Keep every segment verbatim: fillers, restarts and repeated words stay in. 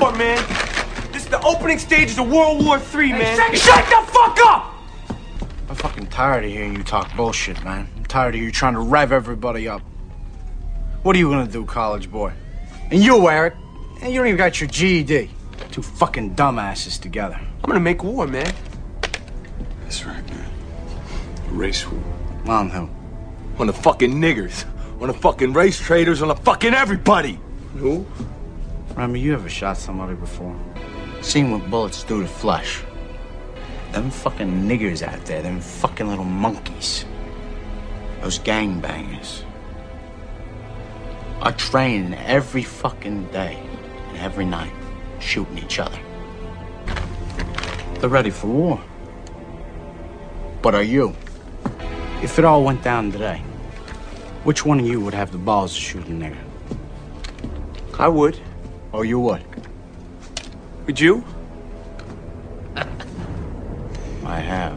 man. This is the opening stages of World War Three, man. Hey, shut, shut the fuck up! I'm fucking tired of hearing you talk bullshit, man. I'm tired of you trying to rev everybody up. What are you gonna do, college boy? And you, Eric, and you don't even got your G E D. Two fucking dumbasses together. I'm gonna make war, man. That's right, man. A race war. On who? On the fucking niggers. On the fucking race traders. On the fucking everybody. Who? Remy, you ever shot somebody before? Seen what bullets do to flesh? Them fucking niggers out there, them fucking little monkeys. Those gangbangers. Are training every fucking day and every night, shooting each other. They're ready for war. But are you? If it all went down today, which one of you would have the balls to shoot a nigger? I would. Oh, you would? Would you? I have.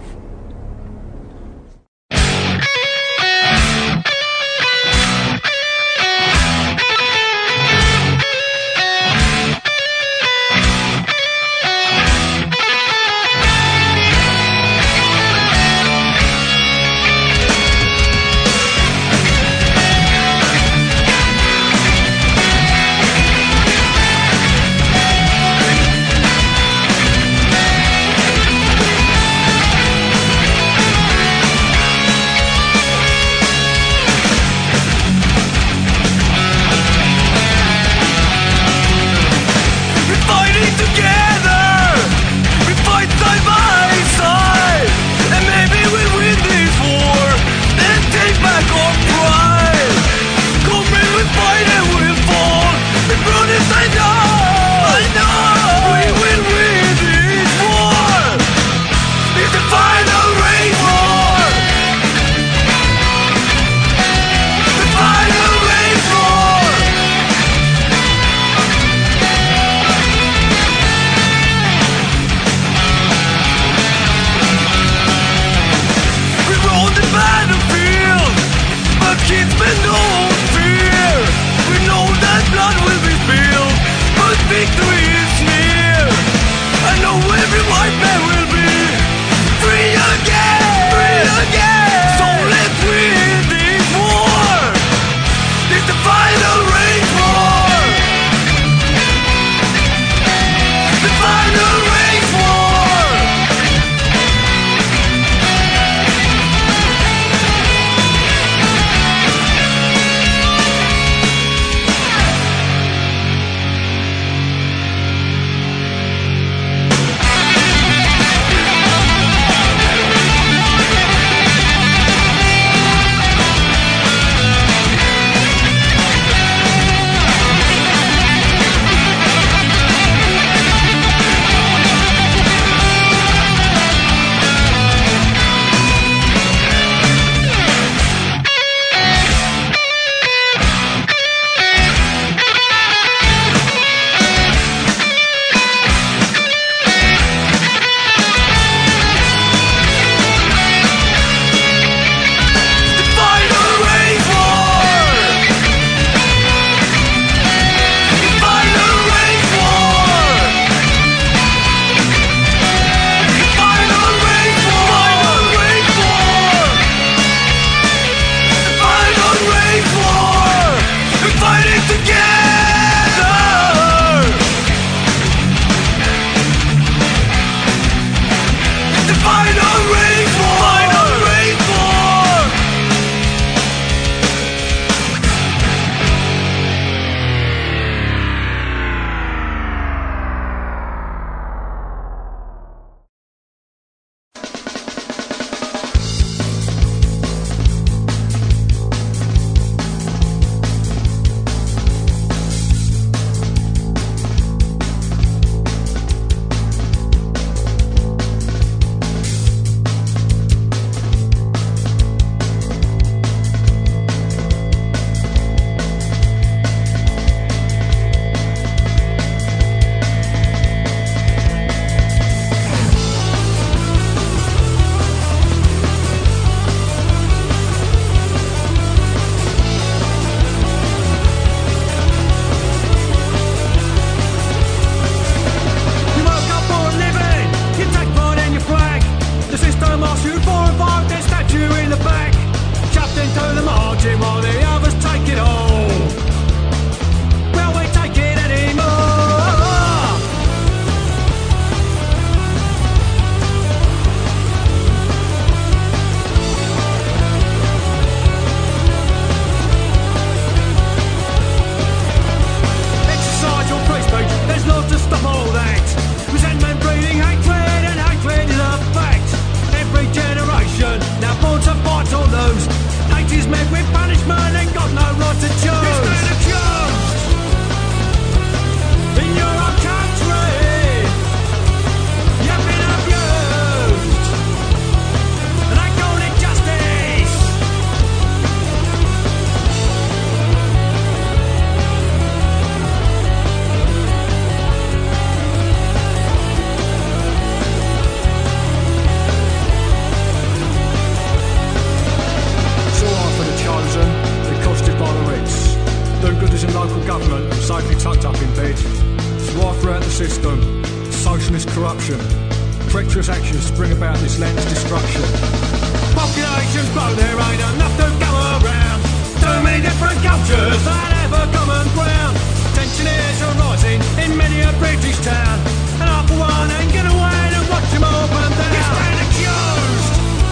system, socialist corruption. Treacherous actions bring about this land's destruction. Populations grow, there ain't enough to go around. Too many different cultures that have a common ground. Tension is arising in many a British town, and I for one ain't gonna wait and watch them all burn down. You stand accused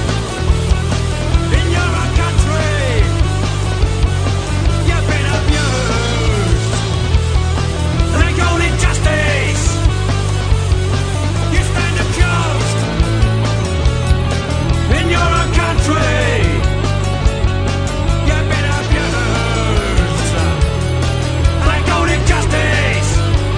in your own country. You've been abused, and they call it justice. You stand accused in your own country. You've been abused, and they call it justice.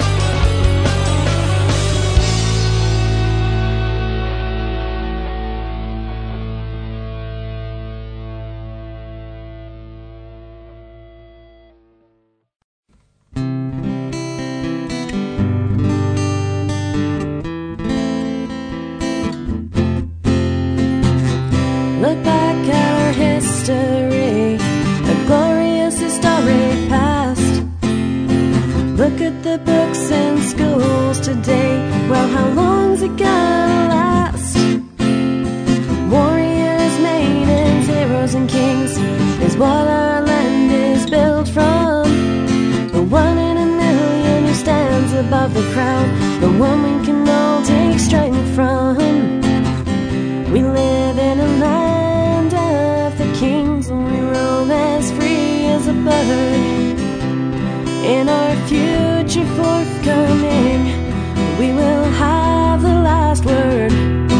Look back at our history, a glorious historic past. Look at the books in schools today. Well, how long's it gonna last? Warriors, maidens, heroes and kings is what our land is built from. The one in a million who stands above the crowd, the one we can all take strength from. We live in a land of the kings, and we roam as free as a bird. In our future forthcoming, we will have the last word.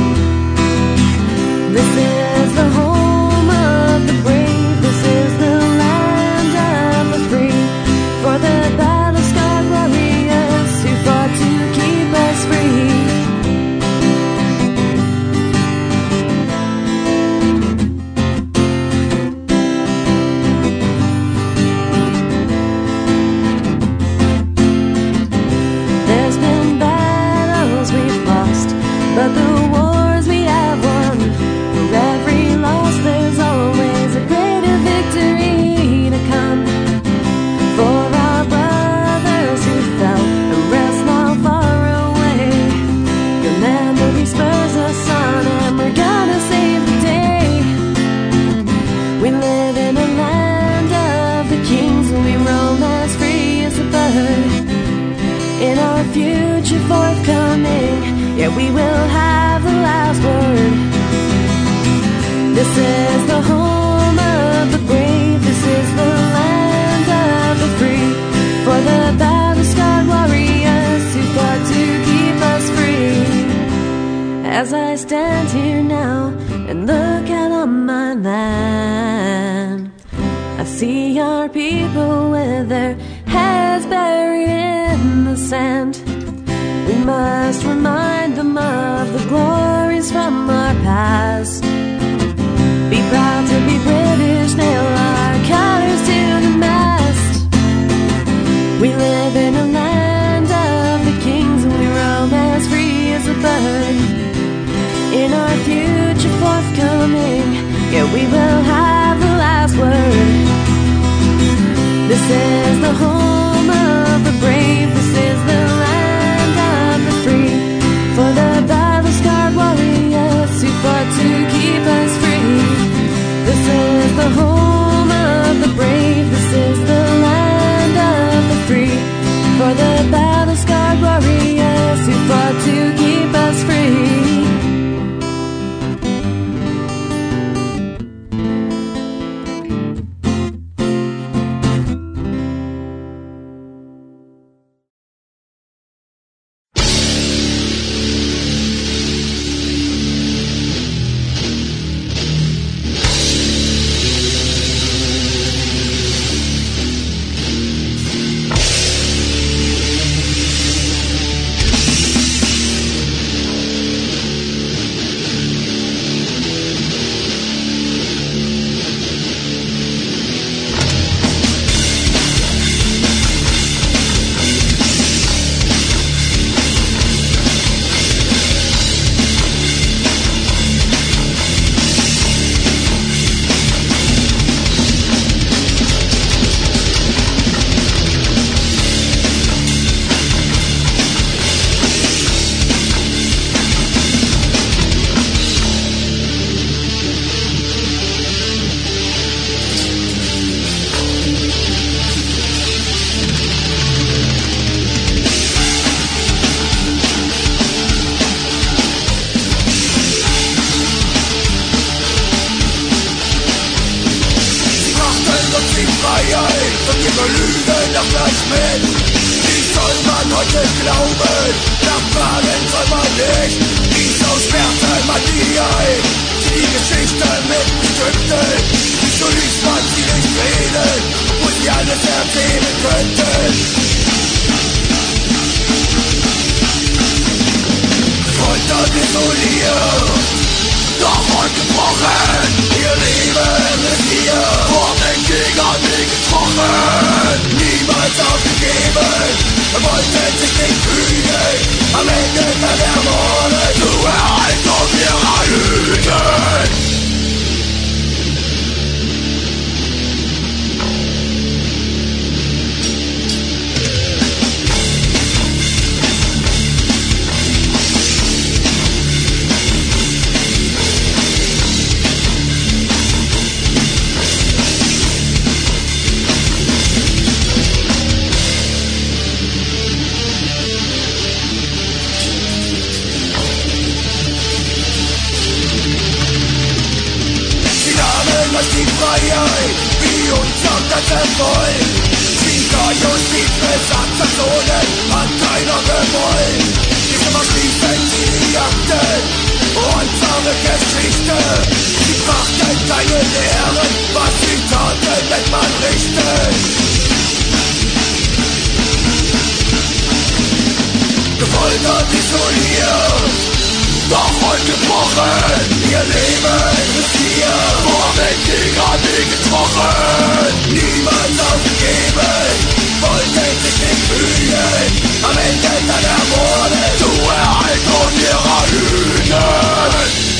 This is the home of the brave. This is the land of the free. For the battle-scarred warriors who fought to keep us free. There's been battles we've lost, but the wars we have won. For every loss there's always a greater victory to come. For our brothers who fell and rest now far away, your memory spurs us on, and we're gonna save the day. We live in a land of the kings, and we roam as free as a bird. In our future forthcoming, yeah, we will have the last word. This is the home of the brave. This is the land of the free. For the battle-scarred warriors who fought to keep us free. As I stand here now and look out on my land, I see our people with their heads buried in the sand. We must remind them of the glories from our past. Be proud to be British, nail our colors to the mast. We live in a land of the kings, and we roam as free as a bird. In our future forthcoming, yeah, we will have the last word. This is the home of the brave. This is the land of the free. For the battle-scarred warriors who fought to keep us free. This is the home of the brave. This is the land of the free. For the battle-scarred warriors who fought to keep us free. nicht mit. Wie soll man heute glauben? Nachfragen soll man nicht. Wieso sperrte man die ein? Die Geschichte mit Skripten. Wieso ließ man sie nicht reden, wo sie alles erzählen könnten? Gefoltert, isoliert, doch heute gebrochen. Ihr Leben ist hier vor den Gegnern nie getroffen. Niemals aufgegeben, wollten sich nicht fügen. Am Ende dann ermordet zur Erhaltung ihrer Lügen. Wie uns am ganzen Volk. Sieger, Justin, Besatzerzonen hat keiner gewollt. Diese verschließen sie die Akten, unsere Geschichte. Sie brachten keine Lehren, was sie taten, nennt man richtig. Gefoltert, isoliert, doch heute gebrochen. Ihr Leben ist hier vor den Gegnern nie getroffen. Niemals aufgegeben, wollten sich nicht fügen. Am Ende dann ermordet zur Erhaltung ihrer Lügen.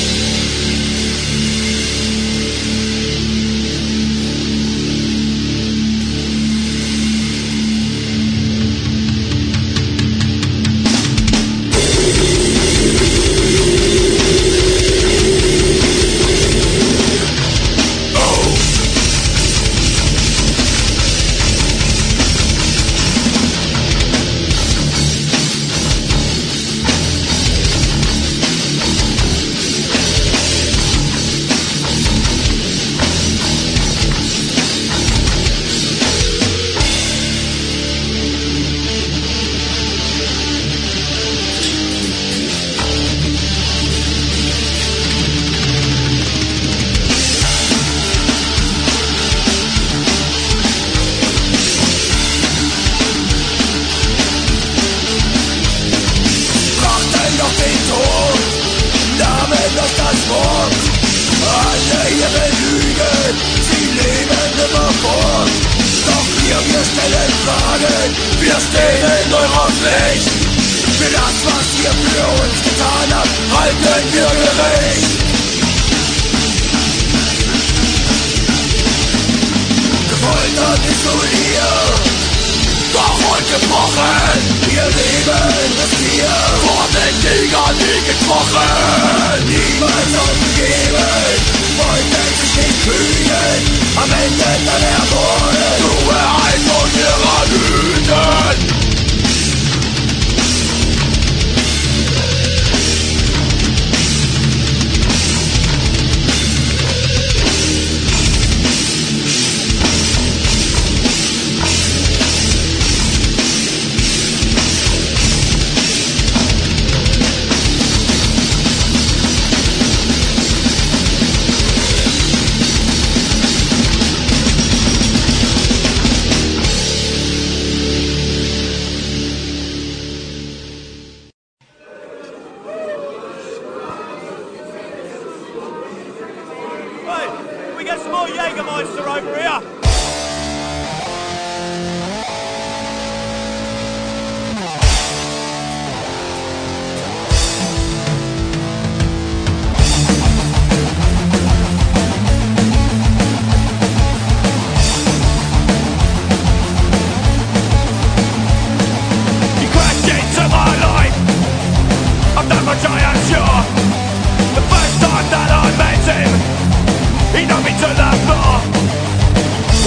He knocked me to the floor.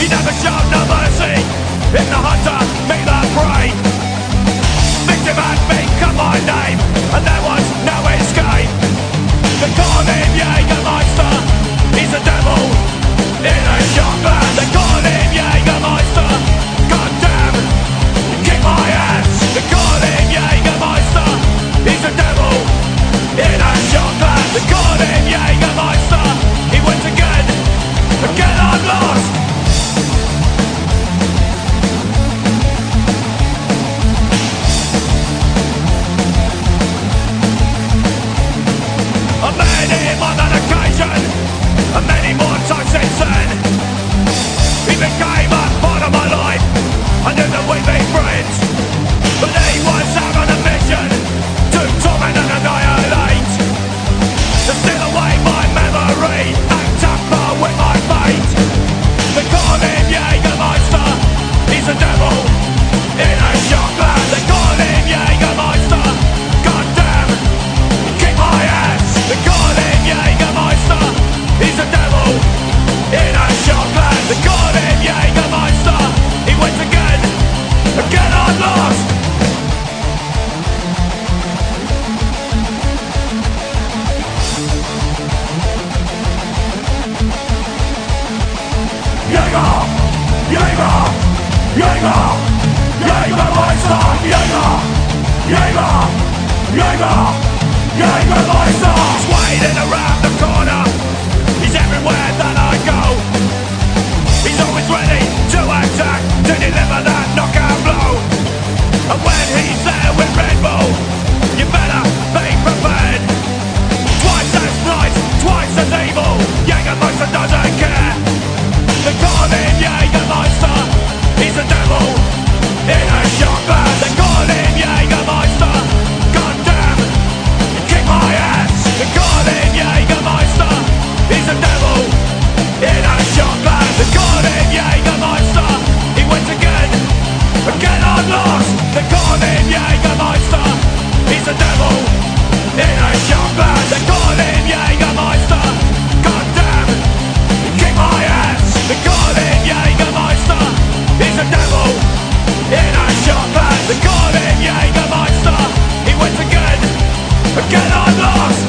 Jäger, Jägermeister, Jäger, Jäger, Jäger, Jägermeister. He's waiting around the corner. He's everywhere that I go. He's always ready to attack, to deliver that knockout blow. And when he's there with Red Bull, you better be prepared. Twice as nice, twice as evil, Jägermeister doesn't care. They call him Jägermeister, he's the devil in a shot bag. They call him Jägermeister, goddamn, kick my ass. They call him Jägermeister, he's the devil in a shot bag. They call him Jägermeister, he wins again, again I'm lost. They call him Jägermeister, he's the devil in a shot bag. They call him Jägermeister, goddamn, kick my ass. They call him Jägermeister, he's the devil in a shot bag. They call him Jägermeister, he wins again, again I'm lost.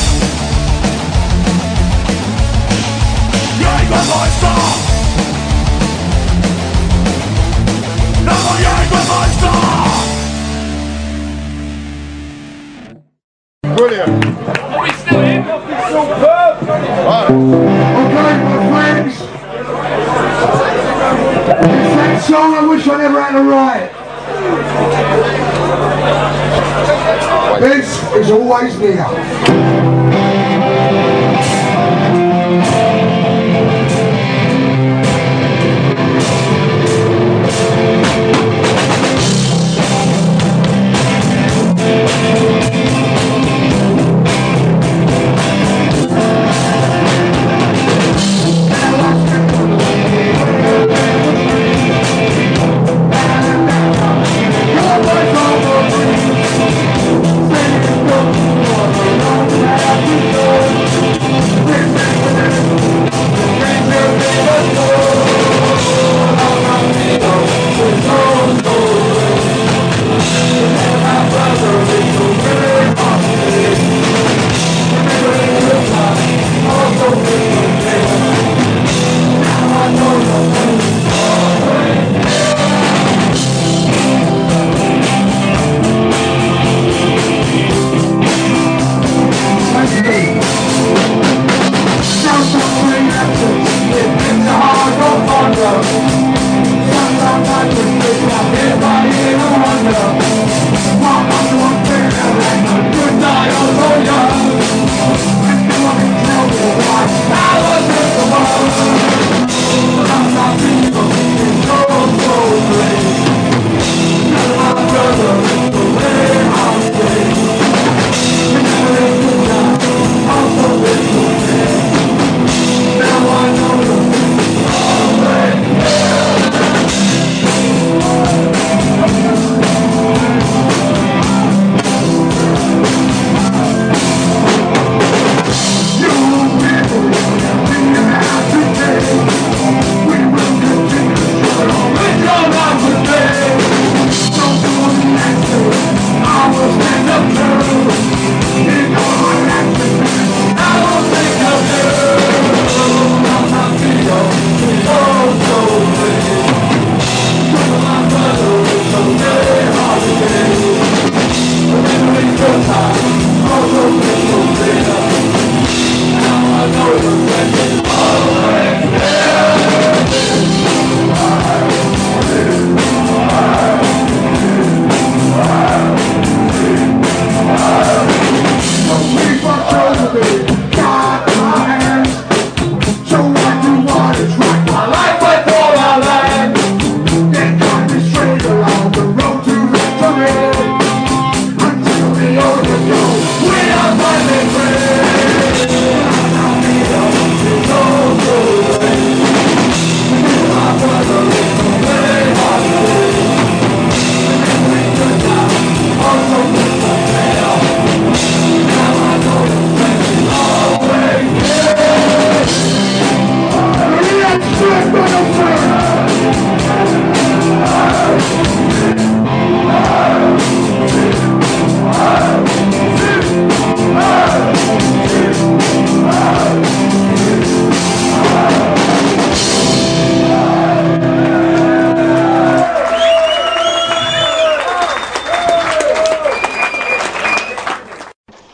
Jägermeister, never Jägermeister. Brilliant. Are we still in? Right. Okay, my friends. It's that song I wish I never had to write. This is always near. This is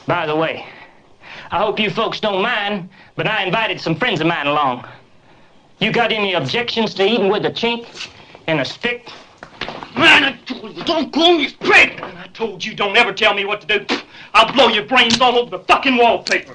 By the way, I hope you folks don't mind, but I invited some friends of mine along. You got any objections to eating with a chink and a stick? Man, I told you, don't call me pig! And I told you, don't ever tell me what to do. I'll blow your brains all over the fucking wallpaper.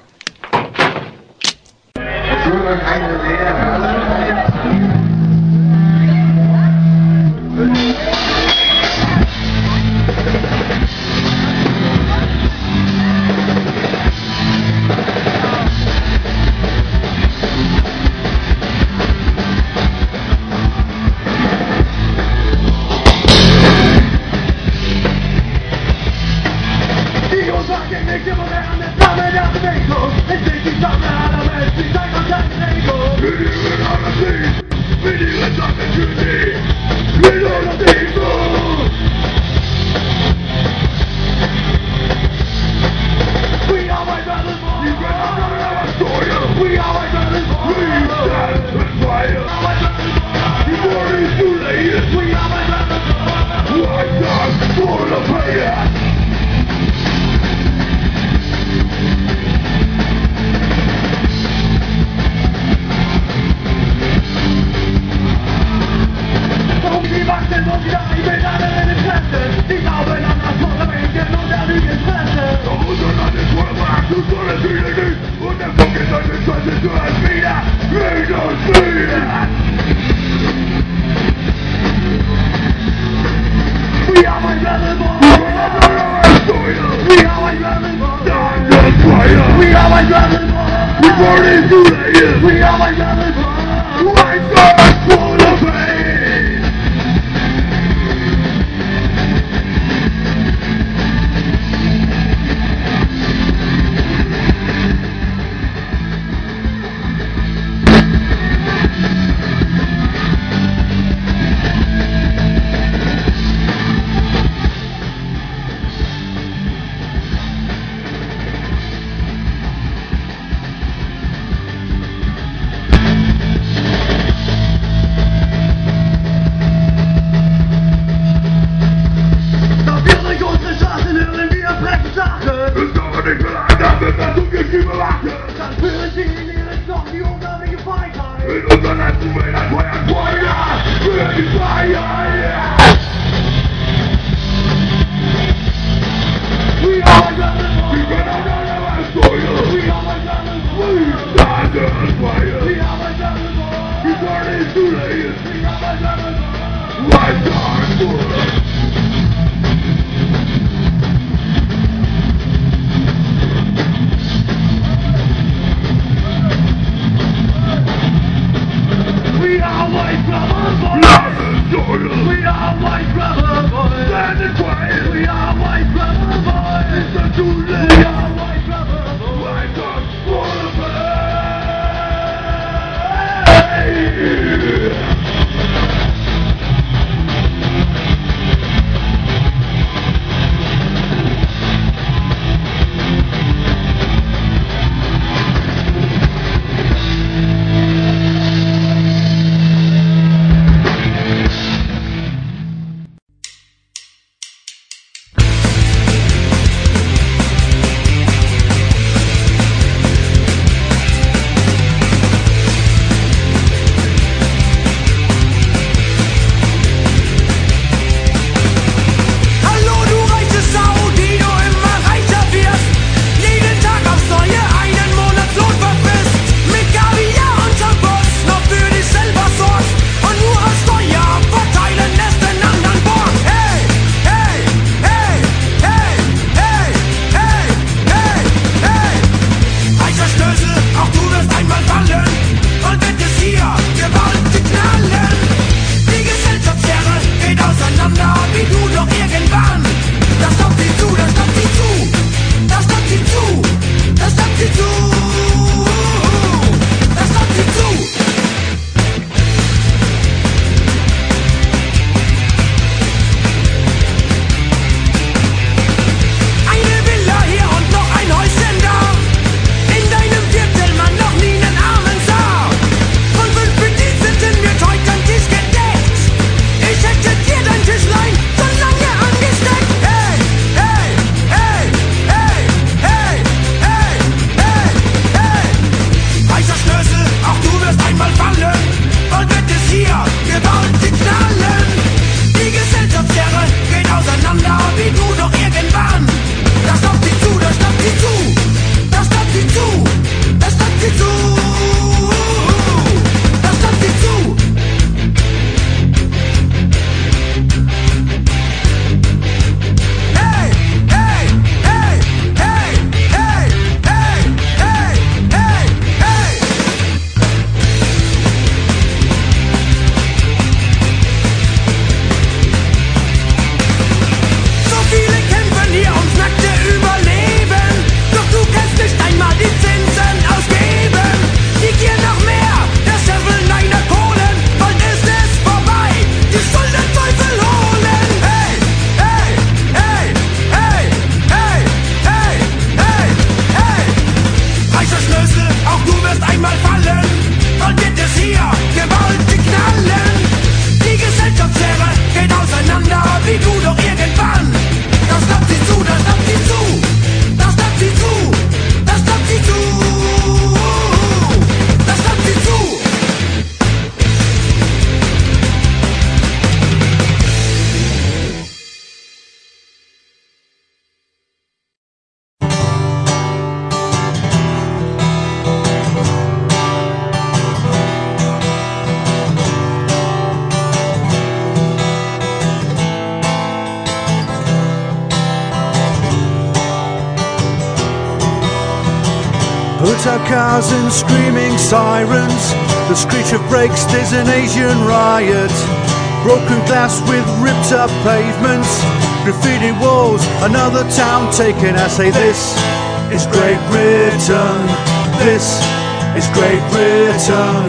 Hood out cars and screaming sirens, the screech of brakes, there's an Asian riot. Broken glass with ripped up pavements, graffiti walls, another town taken. I say this is Great Britain, this is Great Britain.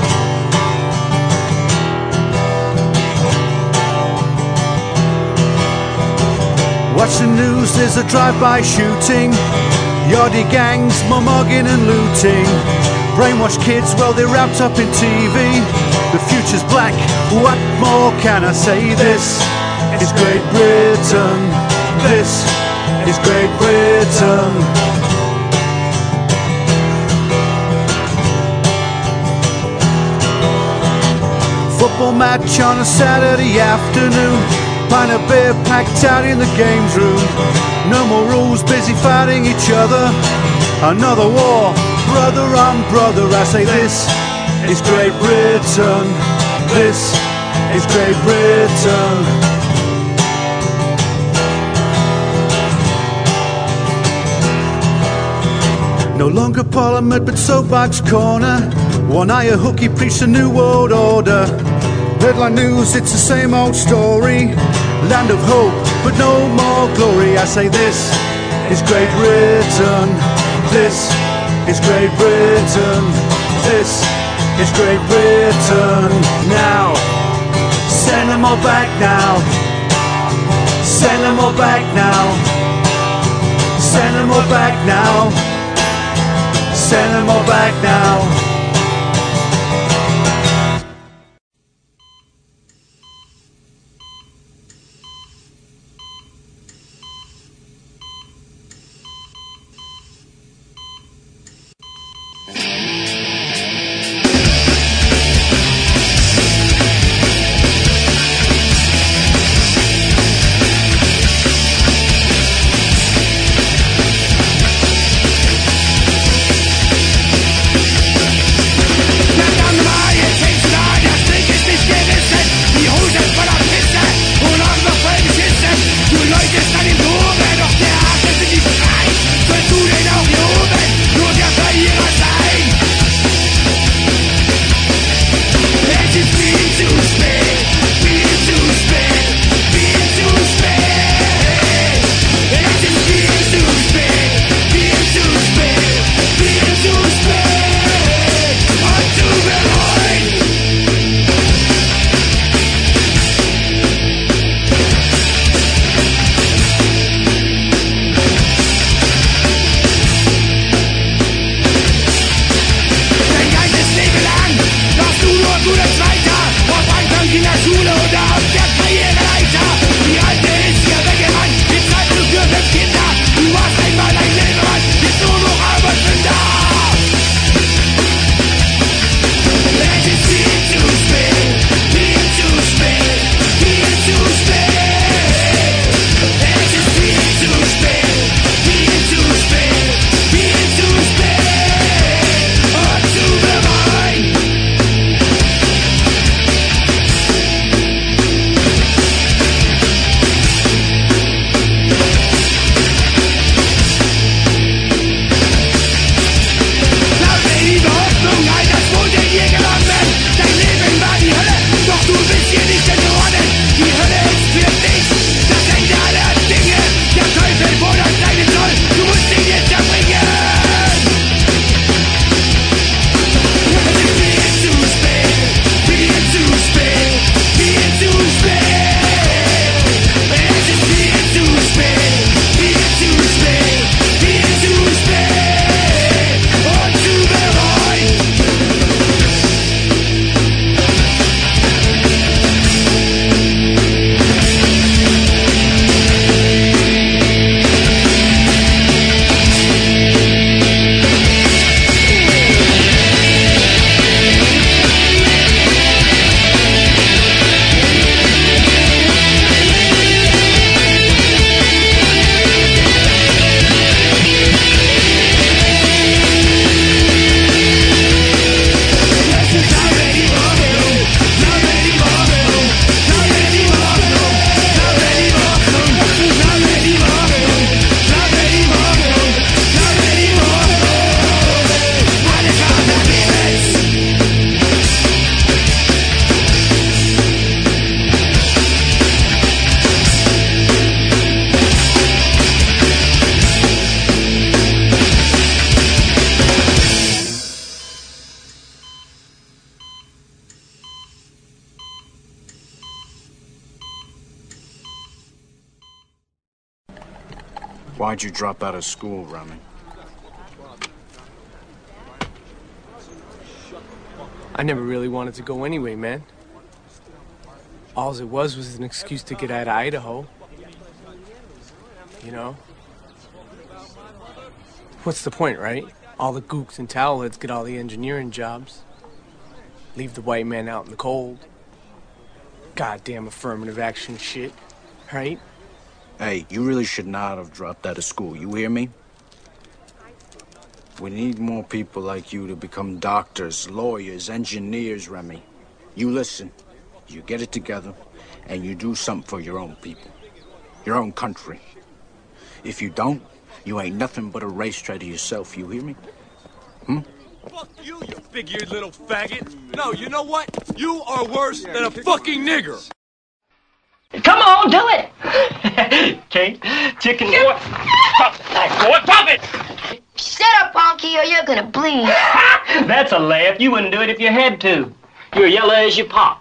Watch the news, there's a drive-by shooting, yardie gangs, mugging and looting. Brainwashed kids, well they're wrapped up in T V. The future's black, what more can I say? This is Great Britain, this is Great Britain. Football match on a Saturday afternoon, pint of beer packed out in the games room. No more rules, busy fighting each other. Another war, brother on brother. I say this is Great Britain, this is Great Britain. No longer Parliament but Soapbox Corner. One eye a hooky preached a new world order. Headline news, it's the same old story. Land of hope, but no more glory. I say this is Great Britain, this is Great Britain, this is Great Britain. Now, send them all back now, send them all back now, send them all back now, send them all back now. Why'd you drop out of school, Remy? I never really wanted to go anyway, man. All it was was an excuse to get out of Idaho. You know? What's the point, right? All the gooks and towelheads get all the engineering jobs. Leave the white man out in the cold. Goddamn affirmative action shit, right? Hey, you really should not have dropped out of school, you hear me? We need more people like you to become doctors, lawyers, engineers, Remy. You listen, you get it together, and you do something for your own people, your own country. If you don't, you ain't nothing but a race trader yourself, you hear me? Hmm? Fuck you, you big-eared little faggot. No, you know what? You are worse than a fucking nigger. Come on, do it! Okay, chicken boy. Pop that boy, pop it! Shut up, Honky, or you're gonna bleed. That's a laugh. You wouldn't do it if you had to. You're yellow as your pop.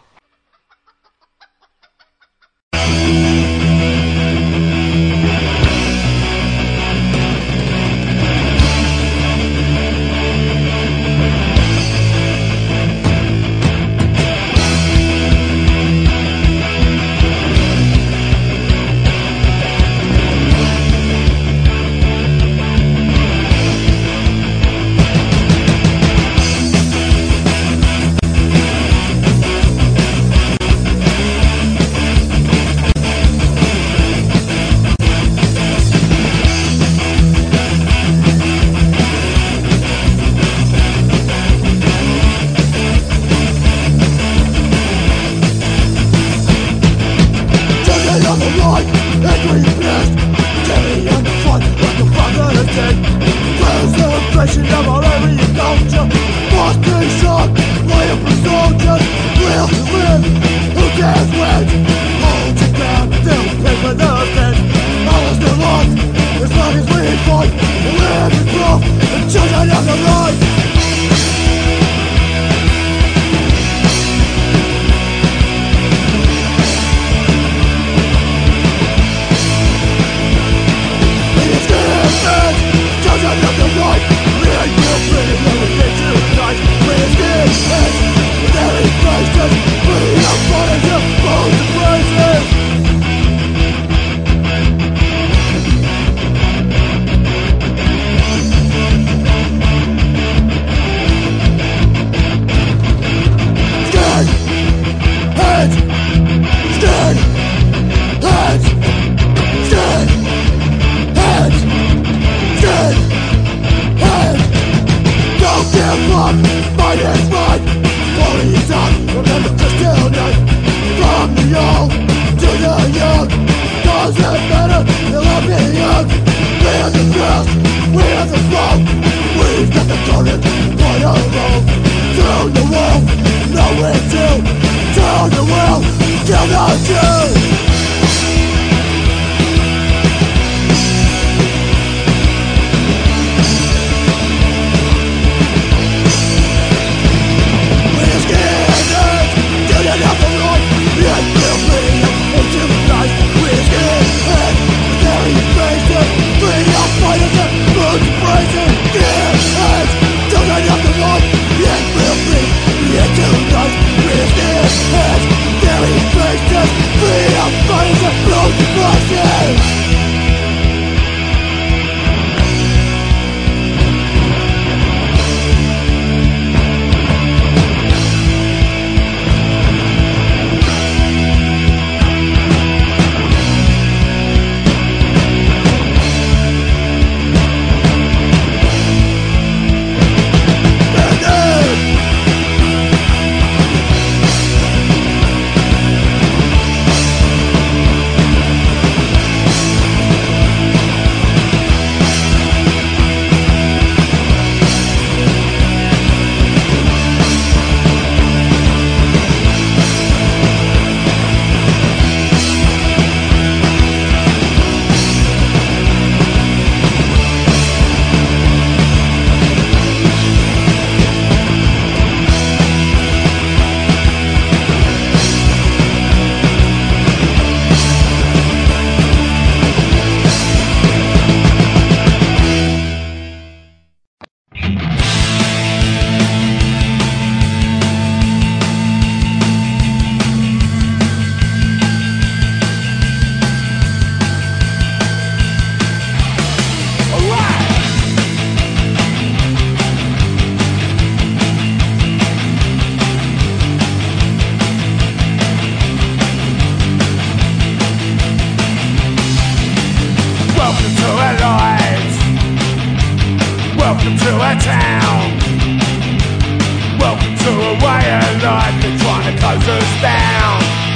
Welcome to our town. Welcome to a way of life that's trying to close us down.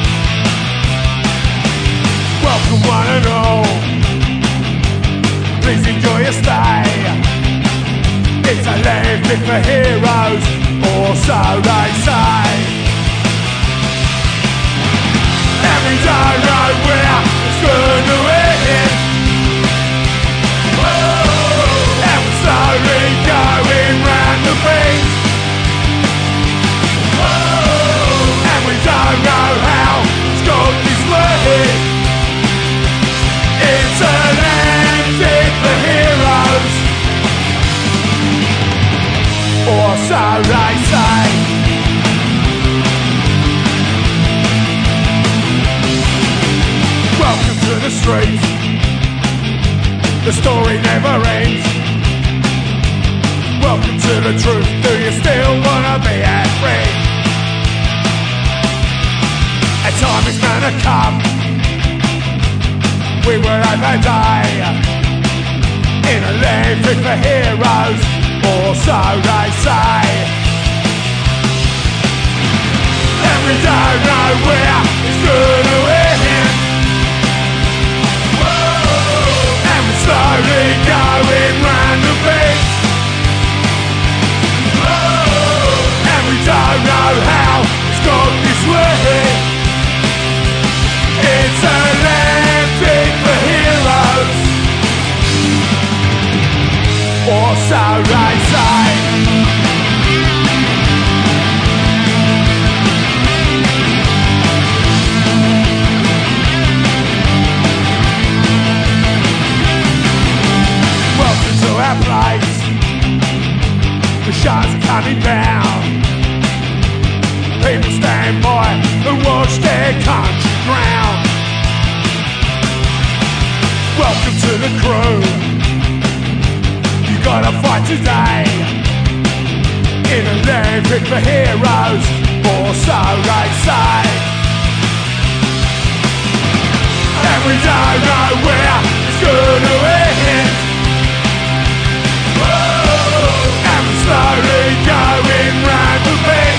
Welcome one and all. Please enjoy your stay. It's a land fit for heroes, or so they say. And we don't know where it's gonna end. And we're slowly going round the bend. And we don't know how it's got this way. It's a land fit for heroes, or so they say. Welcome to the streets. The story never ends. Welcome to the truth. Do you still wanna be our friend? A time is gonna come. We will have a day in a land fit for heroes, or so they say. And we don't know where it's gonna end. And we're slowly going round the bend. And we don't know how it's got this way. It's a land fit for heroes, or so they say. Welcome to our place. The sharks are coming down. People stand by and watch their country drown. Welcome to the crew. You gotta fight today in a land fit for heroes, or so they say. And we don't know where it's gonna end. And we're slowly going round the bend.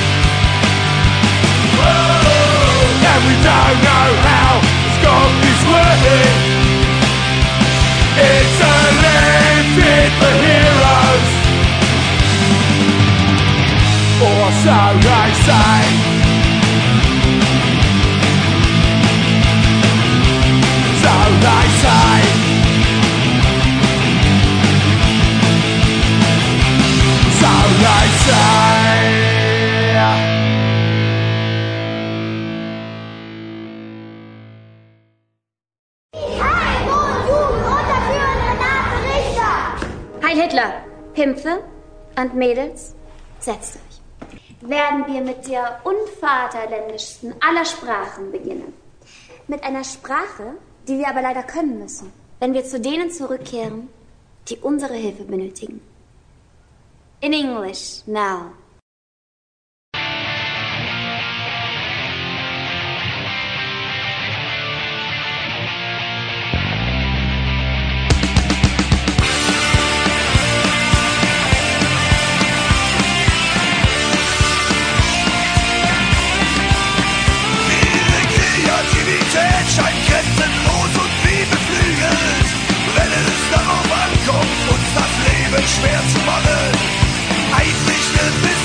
And we don't know how it's got this way. It's a land fit for heroes, or so they say. So they say. So they say. Heil Hitler! Pimpfe und Mädels, setzt euch. Werden wir mit der unvaterländischsten aller Sprachen beginnen. Mit einer Sprache, die wir aber leider können müssen, wenn wir zu denen zurückkehren, die unsere Hilfe benötigen. In English, now. Scheint grenzenlos und wie beflügelt, wenn es darauf ankommt, uns das Leben schwer zu machen. Eigentlich eine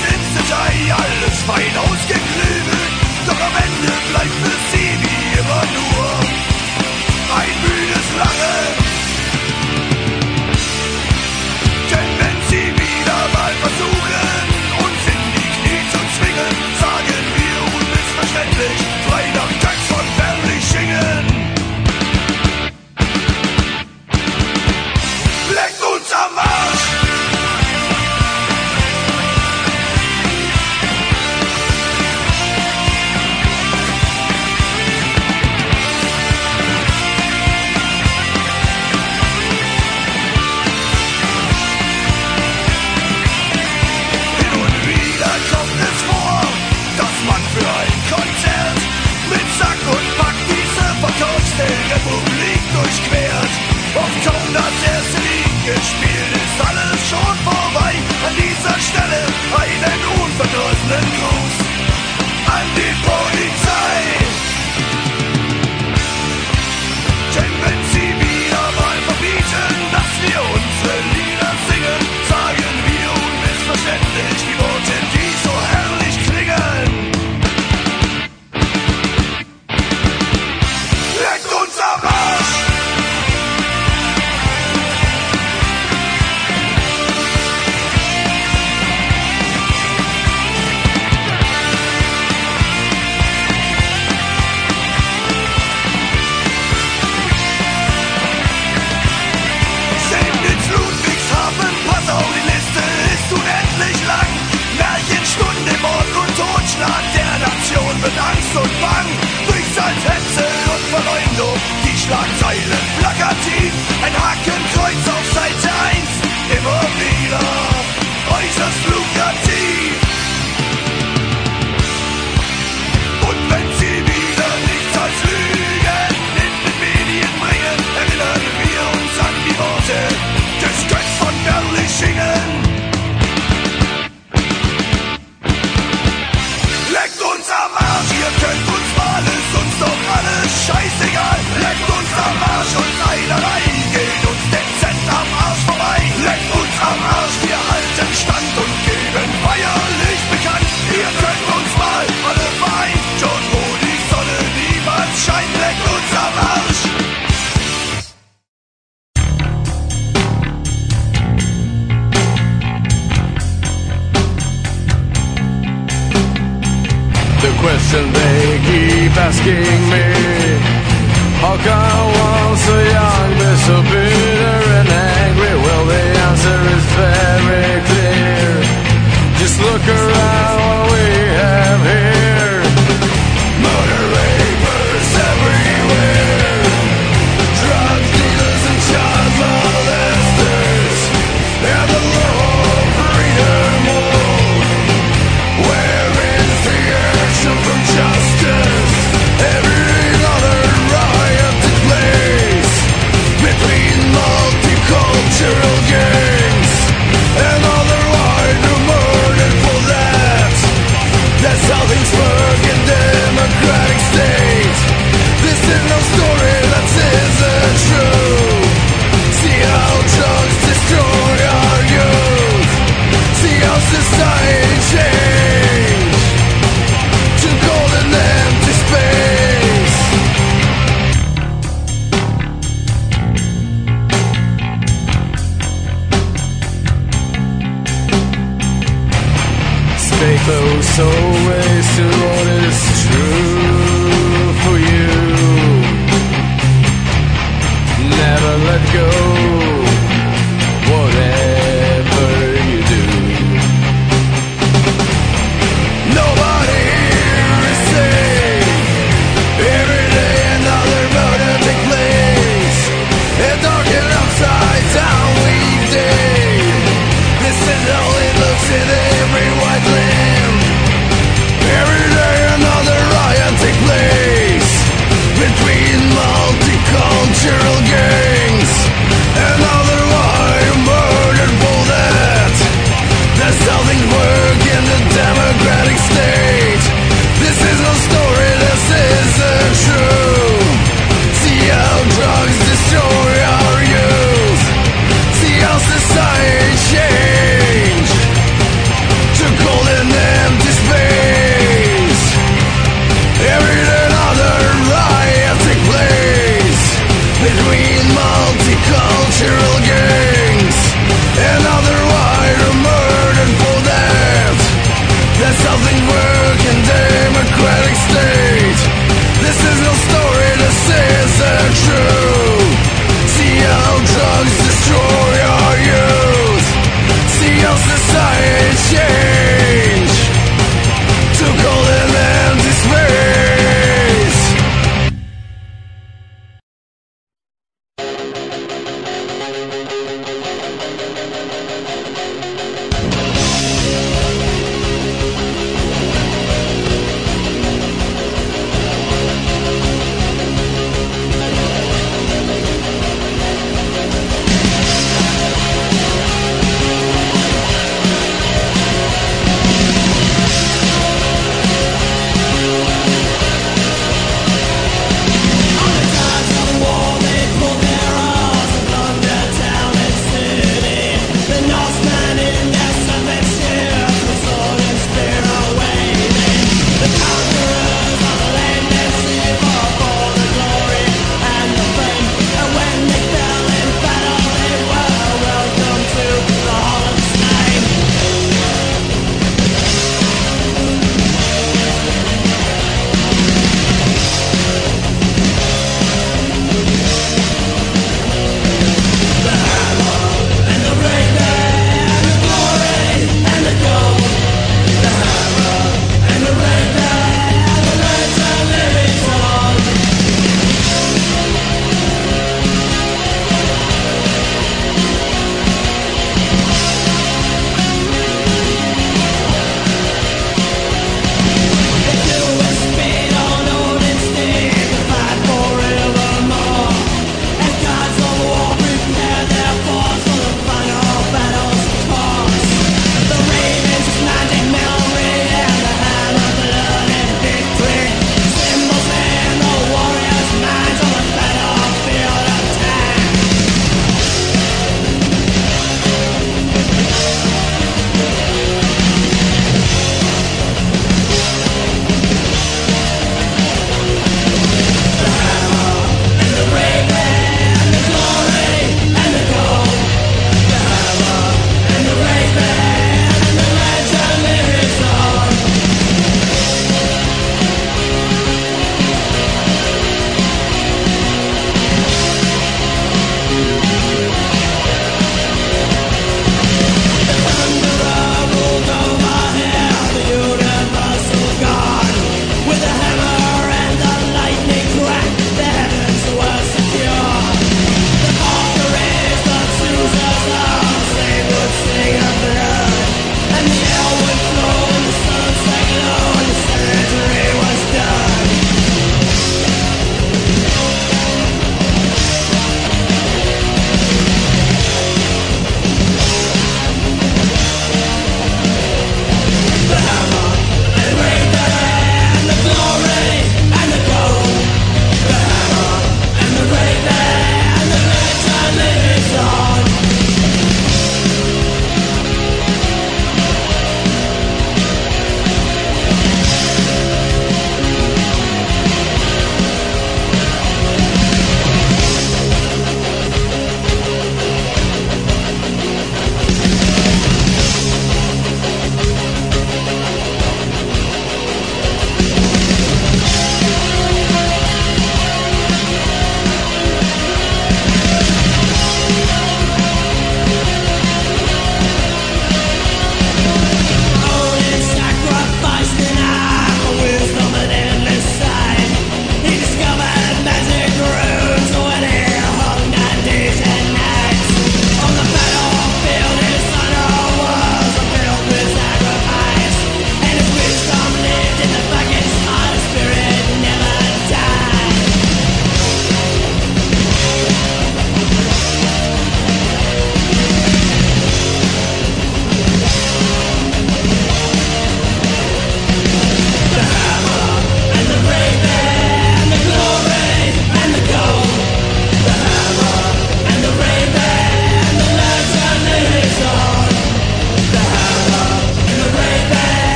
Schlagzeilen plakativ, ein Hakenkreuz auf Seite eins, immer wieder äußerst lukrativ. Und wenn sie wieder nichts als Lügen in den Medien bringen, erinnern wir uns an die Worte des Götz von Berlichingen. Leckt uns am Arsch, ihr könnt uns mal, ist uns doch alles scheißegal. Leckt uns am Arsch und Einerei geht uns dezent am Arsch vorbei. Leckt uns am Arsch, wir halten Stand und geben feierlich bekannt. Ihr könnt uns mal alle vereint, dort wo die Sonne niemals scheint. Leckt uns am Arsch. The question they keep asking me, how come one so young be so bitter and angry? Well, the answer is very clear. Just look around what we have here. Murder rapers everywhere, drug dealers and child molesters, and the law of freedom wall. Where is the action from justice? Every other riot took place between multicultural gangs, and other white who murdered for that. That's how things work in democratic states. This is no story that isn't true. See how drugs destroy our youth. See how society changed to cold and empty space. Stay close always to what is true for you. Never let go, whatever you do. Nobody here is safe. Every day another murder takes place. A dark and upside down weekday. This is how it looks in every white lamb. Every day another riot takes place between multicultural gangs,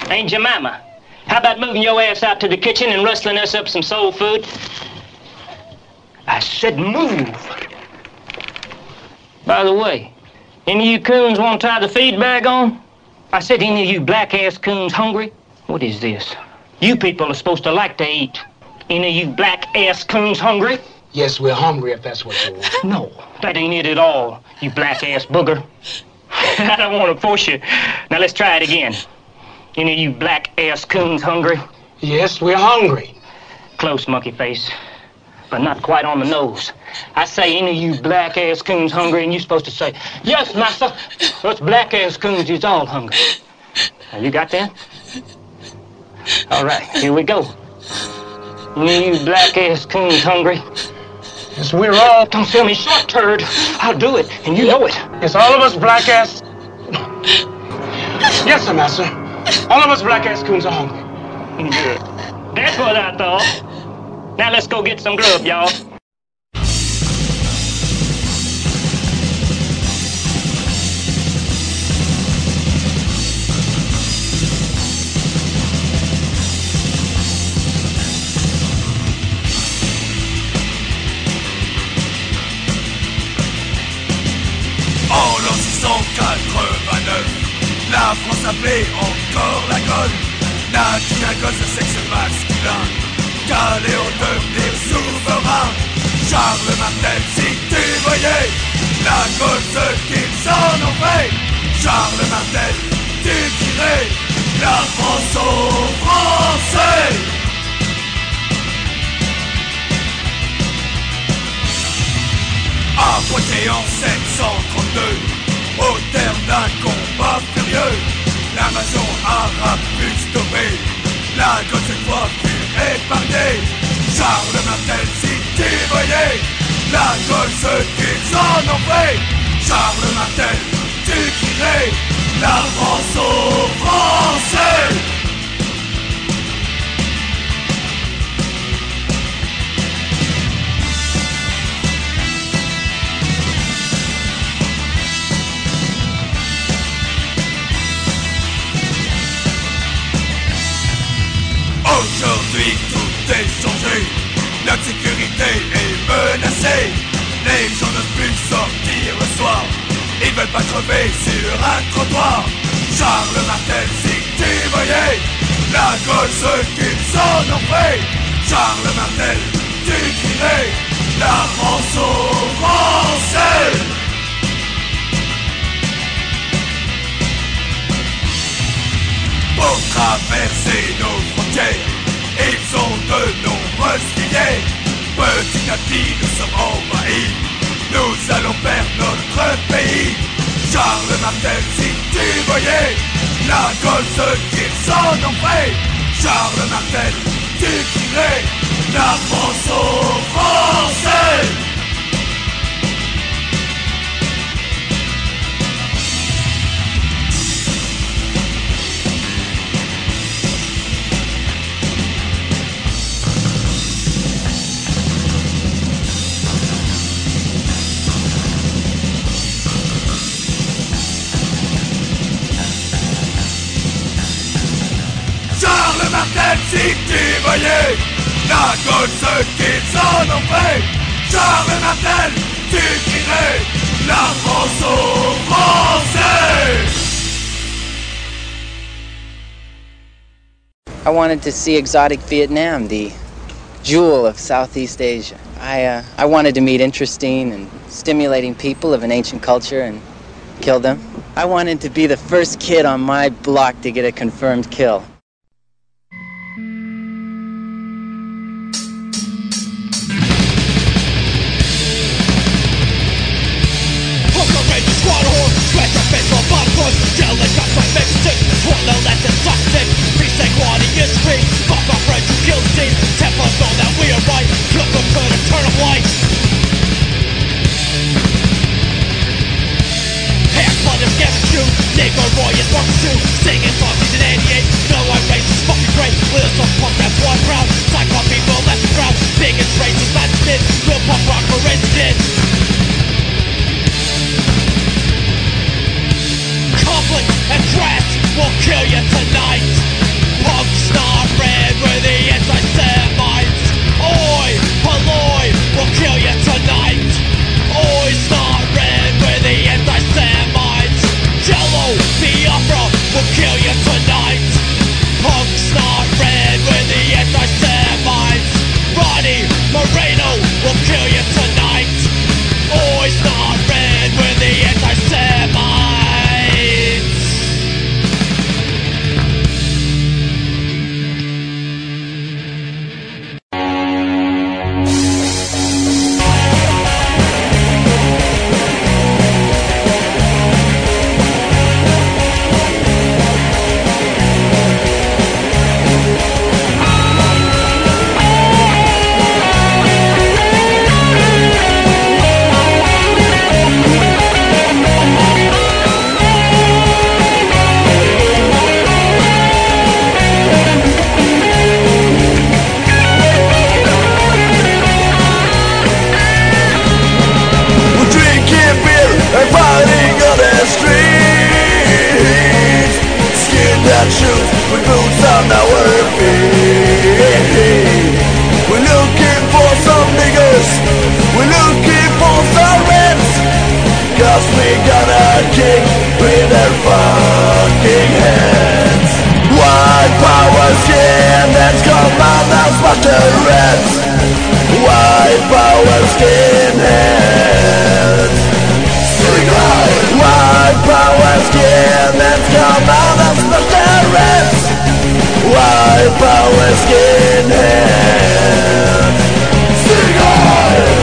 Aunt Jemima, how about moving your ass out to the kitchen and rustling us up some soul food? I said move. By the way, any of you coons want to tie the feed bag on? I said, any of you black-ass coons hungry? What is this? You people are supposed to like to eat. Any of you black-ass coons hungry? Yes, we're hungry if that's what you want. No, that ain't it at all, you black-ass booger. I don't want to force you. Now let's try it again. Any of you black-ass coons hungry? Yes, we're hungry. Close, monkey face, but not quite on the nose. I say, any of you black-ass coons hungry, and you're supposed to say, yes, master. Us black-ass coons is all hungry. Now, you got that? All right, here we go. Any of you black-ass coons hungry? Yes, we're all... Don't sell me short, turd. I'll do it, and you know it. Yes, all of us black-ass... Yes, sir, master. All of us black-ass coons are hungry. Good. That's what I thought. Now let's go get some grub, y'all. En l'an six cent quatre-vingt-neuf, la France appelait encore la Gaule. Naquit un gosse de sexe masculin, calé au devenir souverain. Charles Martel, si tu voyais la Gaule, ce qu'ils en ont fait. Charles Martel, tu dirais la France aux Français. À Poitiers en sept cent trente-deux, au terme d'un combat furieux, l'invasion arabe fut stoppée, la Gaule cette fois fut épargnée. Charles Martel, si tu voyais la Gaule ce qu'ils en ont fait. Charles Martel, tu crierais la France aux Français. Aujourd'hui tout est changé, notre sécurité est menacée. Les gens n'osent plus sortir le soir, ils veulent pas crever sur un trottoir. Charles Martel, si tu voyais la Gaule ce qu'ils en ont fait. Charles Martel, tu crierais la France aux Français. Pour traverser nos frontières, ils ont de nombreuses idées. Petit à petit nous sommes envahis, nous allons perdre notre pays. Charles Martel, si tu voyais la Gaule ce qu'ils en ont fait. Charles Martel, tu crierais la France aux Français. Charles Martel, si tu voyais la Gaule ce qu'ils en ont fait. Charles Martel, tu crierais la France aux Français. I wanted to see exotic Vietnam, the jewel of Southeast Asia. I, uh, I wanted to meet interesting and stimulating people of an ancient culture and kill them. I wanted to be the first kid on my block to get a confirmed kill. Conflict and trash will kill you tonight. king with their fucking hands. White power skinheads command us but the reds. White power skinheads. White power skinheads command us but the reds. White power skinheads. Sing on!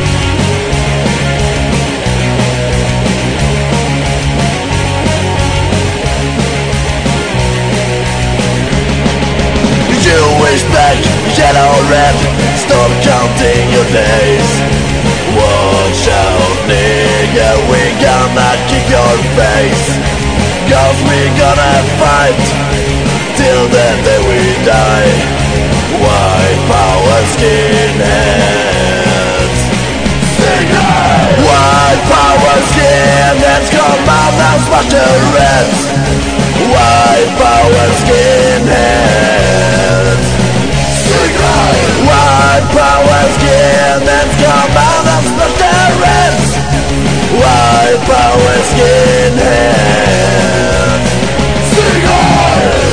Jewish black, yellow, red, stop counting your days. Watch out, nigga, we gonna kick your face. Cause we gonna fight till the day we die. White power skinheads. White power skinheads command us but the reds. White power skinheads. White power skinheads command us but the reds. White power skinheads. Sing on!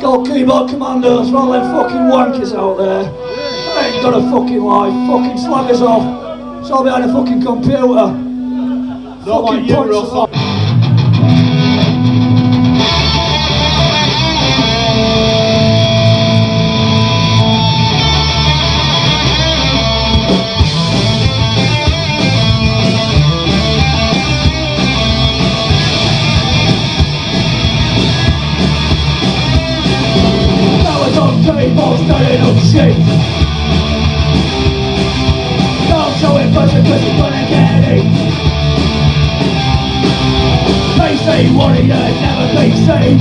Gold Keyboard Commandos for all them fucking wankers out there. I ain't got a fucking life. Fucking slaggers off. It's all behind a fucking computer. Not fucking like you, Russell. People standing up shit. Don't show it first because you're gonna get it. They say warrior never be seen.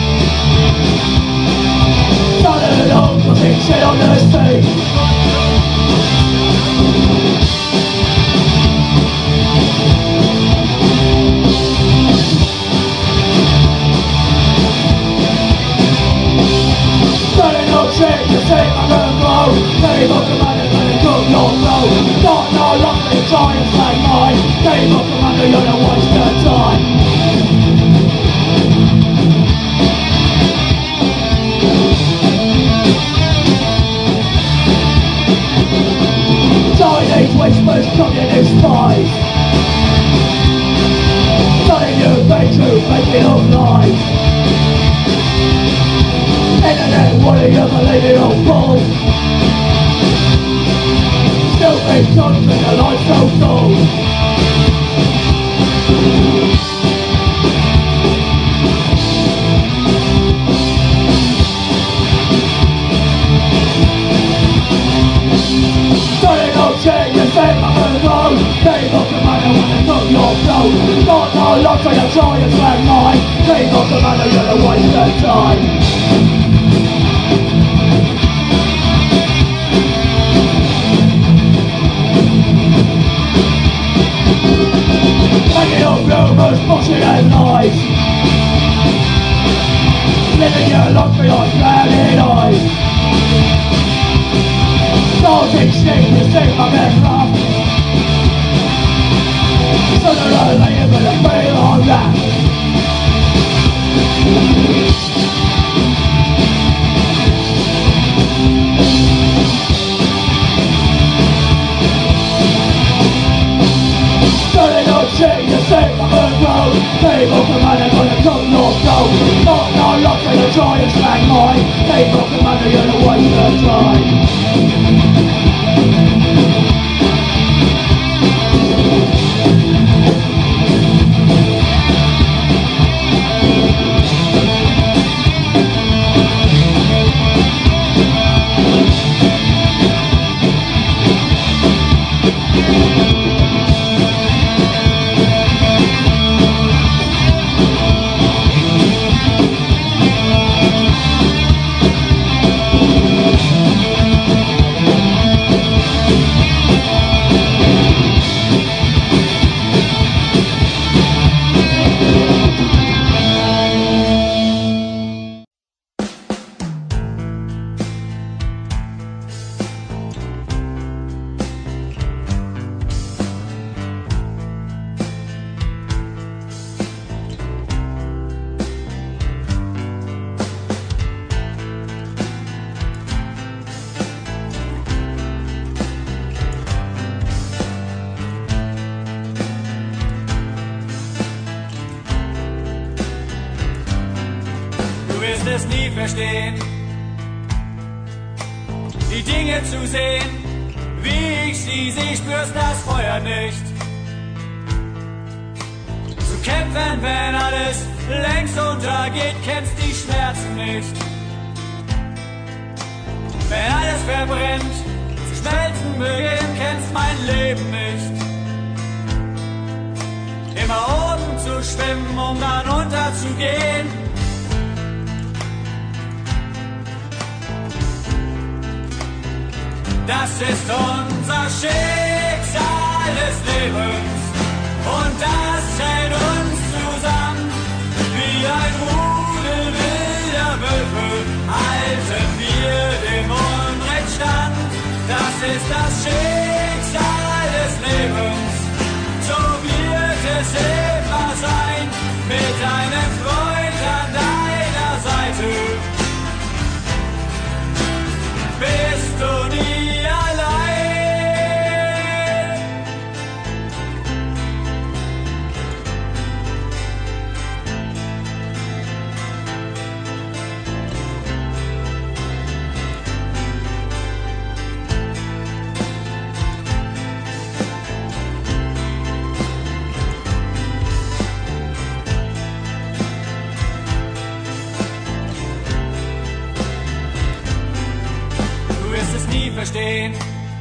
None of those will think shit on the scene. Shit, you say I'm gonna blow. Game of Commander, gonna cook your flow. Not no longer to try and play mine. Game of Commander, you're gonna waste your time. Chinese whispers, communist spies. Telling you fake truth, making up lies. Internet, what do you believe in, old bull? Stupid cunts in a life so dull. Turning up shit, you say I'm gonna go. Game of Commander, wanna cook your flow. Not no luck for you try and slang mine. Game of Commander, you're gonna waste your time. Making up rumours, bullshit and lies. Living your life for your drowning eyes. Talking shit, you think I'm getting rough. Sooner or later you're gonna feel on that. Turning up shit, you think I'm gonna grow. Game of Commander, gonna cook your flow. Not no luck for you try and slang mine. Game of Commander, you're gonna waste your time. es nie verstehen, die Dinge zu sehen, wie ich sie sehe, spürst das Feuer nicht. Zu kämpfen, wenn alles längst untergeht, kennst die Schmerzen nicht. Wenn alles verbrennt, zu schmelzen beginnt, kennst mein Leben nicht. Immer oben zu schwimmen, um dann unterzugehen. Das ist unser Schicksal des Lebens und das hält uns zusammen. Wie ein Rudel wilder Wölfe halten wir dem Unrecht stand. Das ist das Schicksal des Lebens, so wird es immer sein. Mit einem Freund an deiner Seite verstehen.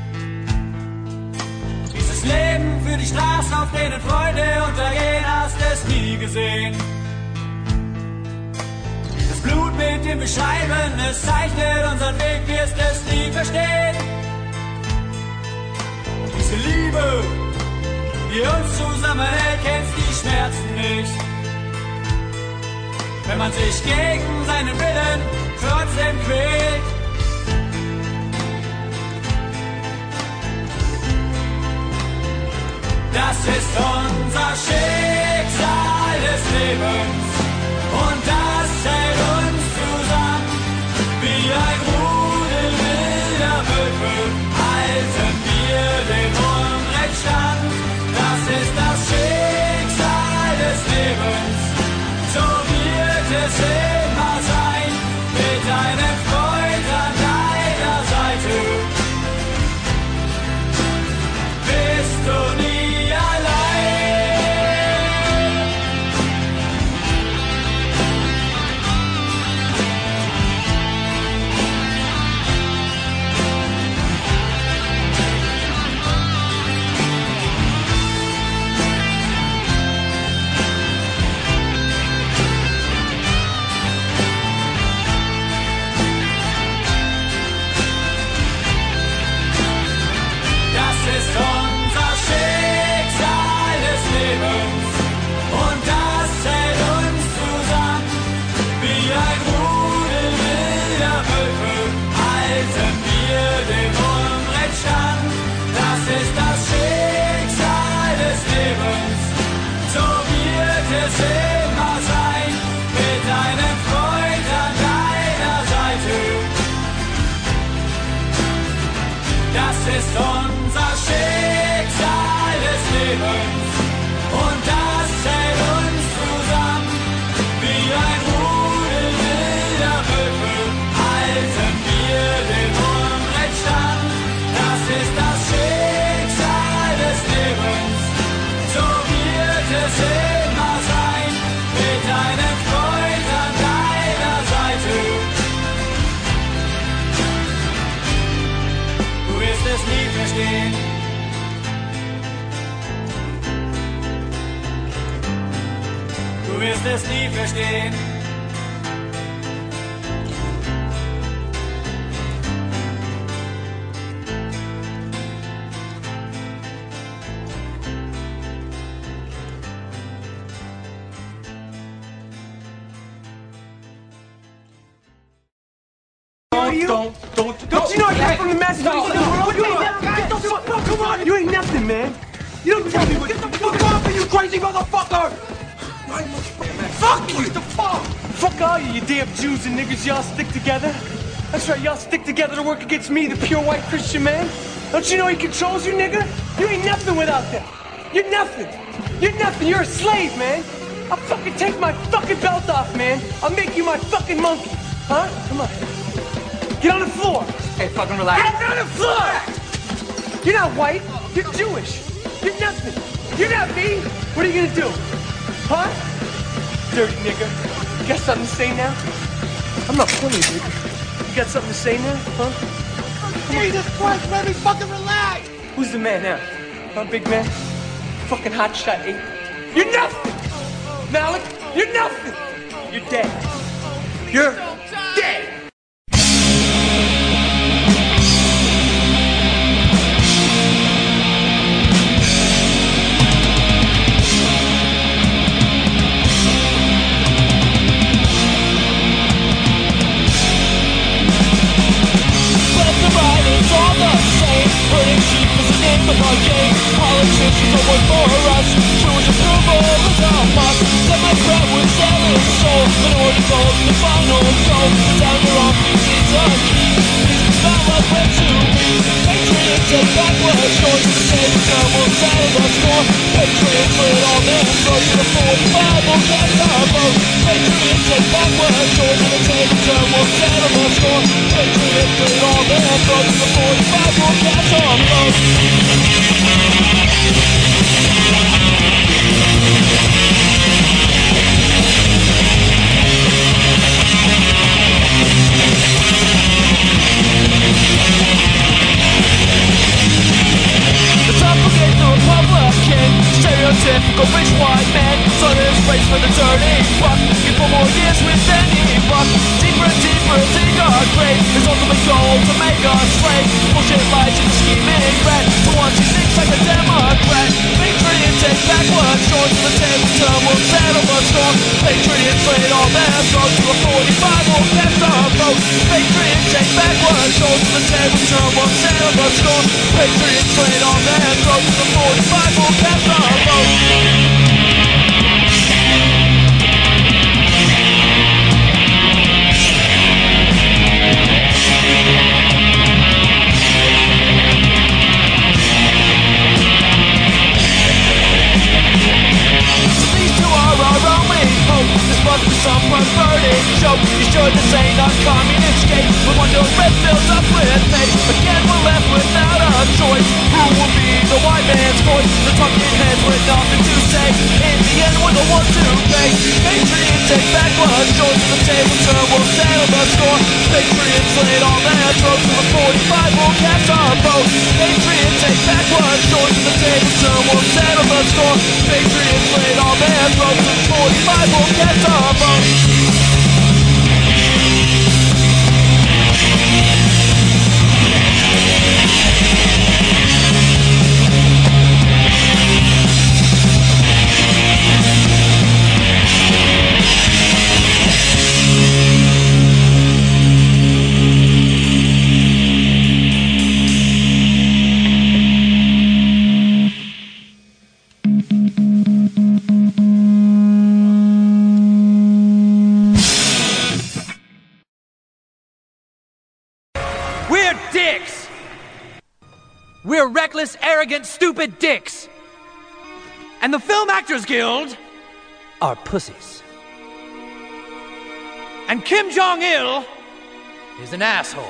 Dieses Leben für die Straßen, auf denen Freunde untergehen, hast es nie gesehen. Das Blut mit dem Beschreiben, es zeichnet unseren Weg, wirst es nie verstehen. Diese Liebe, die uns zusammenhält, kennst die Schmerzen nicht. Wenn man sich gegen seinen Willen trotzdem quält. Das ist unser Schicksal des Lebens und das hält uns zusammen. Wie ein Rudel wilder Wölfe halten wir den Unrechtsstand. Das ist das Schicksal des Lebens, so wird es immer sein, mit einem Freund an deiner Seite. Bist du nie allein? Das ist unser Schicksal des Lebens und das hält uns zusammen. Wie ein Rudel wilder Wölfe halten wir den Unrechtsstand. Das ist das Schicksal des Lebens, so wird es immer sein, mit einem Freund an deiner Seite. Das ist unser Schicksal des Lebens und das hält uns zusammen. Wie ein Rudel wilder Wölfe halten wir den Unrechtsstand. Das ist das Schicksal des Lebens, so wird es immer sein, mit einem Freund an deiner Seite. Du wirst es nie verstehen. Du wirst es nie verstehen. Don't, don't, don't, don't you know I came from the mess? No, no, no, no, come on, you ain't nothing, man. You don't tell me what. Get the fuck off me, you crazy motherfucker! Fuck you! What the fuck? Fuck all you, you damn Jews and niggers. Y'all stick together. That's right, y'all stick together to work against me, the pure white Christian man. Don't you know he controls you, nigga? You ain't nothing without that. You're nothing. You're nothing. You're a slave, man. I'll fucking take my fucking belt off, man. I'll make you my fucking monkey. Huh? Come on. Get on the floor. Hey, fucking relax. Get on the floor! You're not white. You're Jewish. You're nothing. You're not me. What are you gonna do? Huh? Dirty nigga. You got something to say now? I'm not funny, nigga. You got something to say now? Huh? Jesus Christ, let me fucking relax! Who's the man now? Huh, big man? Fucking hotshot eight. You're nothing! Malik, you're nothing! You're dead. You're dead! Hurting sheep is the name of our game. Politicians are work for us. Jewish approval is our must. That my crowd would sell his soul in order to go to the final goal. The down your own feet is a key. This is not what we're to be. Patriots take back what's yours. The same time will settle the score. Patriots let all men go to the forty-five. We'll cast our vote. Patriots take back what's yours. The same time will settle the score. Patriots let all men go to the forty-five. We'll cast our vote. rich white man, so there's race for the turning buck. You four more years with any buck. Deeper and deeper, dig our grave. His ultimate goal to make us slave. Bullshit lies and scheming rat. For once he thinks like a Democrat. Patriot take backwards, short to the table, turn will settle the score. Patriots laid all their throats to a forty-five will cast our vote. Patriots take backwards, short to the table, turn will settle the score. Patriots laid all their throats to a forty-five will cast our vote. Some perverted joke. You sure this ain't a communist game? We wonder red fills up with hate. Again we're left without a choice. Who will be the white man's voice? The talking heads with nothing to say. In the end we're the ones who pay. Patriots take back what's short to the table, turn will settle the score. Patriots laid all their throats to the forty-five will cast our vote. Patriots take back what's short to the table, turn will settle the score. Patriots laid all their throats to the forty-five will cast our vote. We're reckless, arrogant, stupid dicks. And the Film Actors Guild are pussies. And Kim Jong-il is an asshole.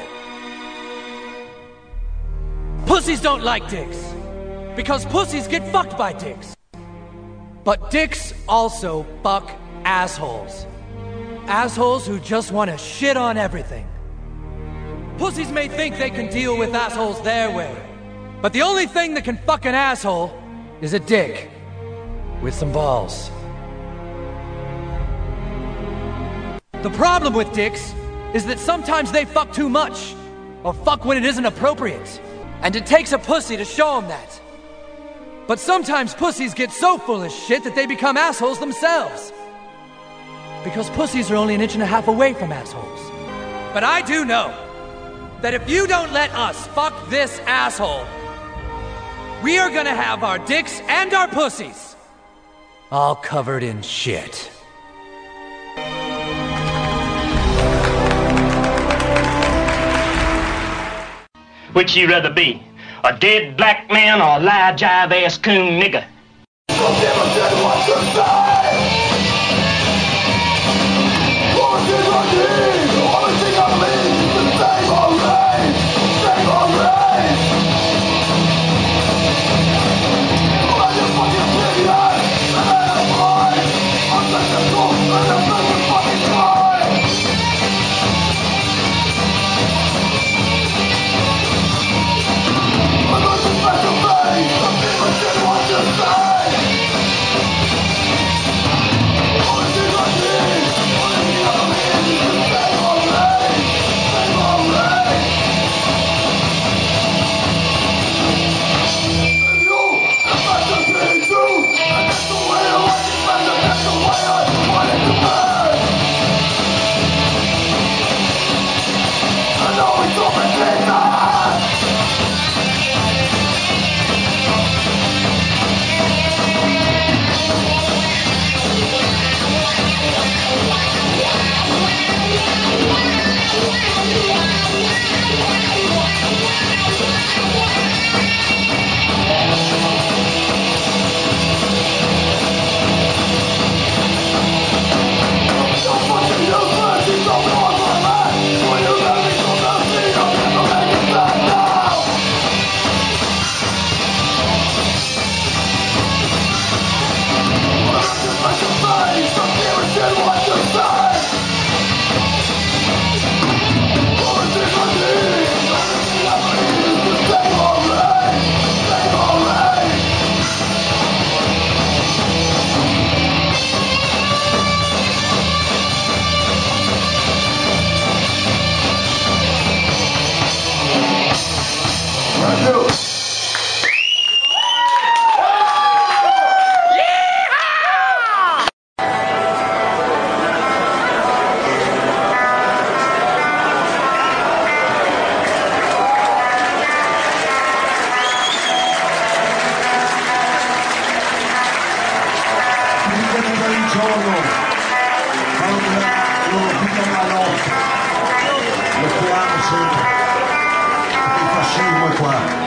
Pussies don't like dicks, because pussies get fucked by dicks. But dicks also fuck assholes. Assholes who just want to shit on everything. Pussies may think they can deal with assholes their way, but the only thing that can fuck an asshole is a dick with some balls. The problem with dicks is that sometimes they fuck too much, or fuck when it isn't appropriate. And it takes a pussy to show them that. But sometimes pussies get so full of shit that they become assholes themselves. Because pussies are only an inch and a half away from assholes. But I do know that if you don't let us fuck this asshole, we are gonna have our dicks and our pussies all covered in shit. Which you rather be? A dead black man or a lie jive ass coon nigger? giorno quando loro pigliano la lotta lotteranno sempre perché il fascismo è qua.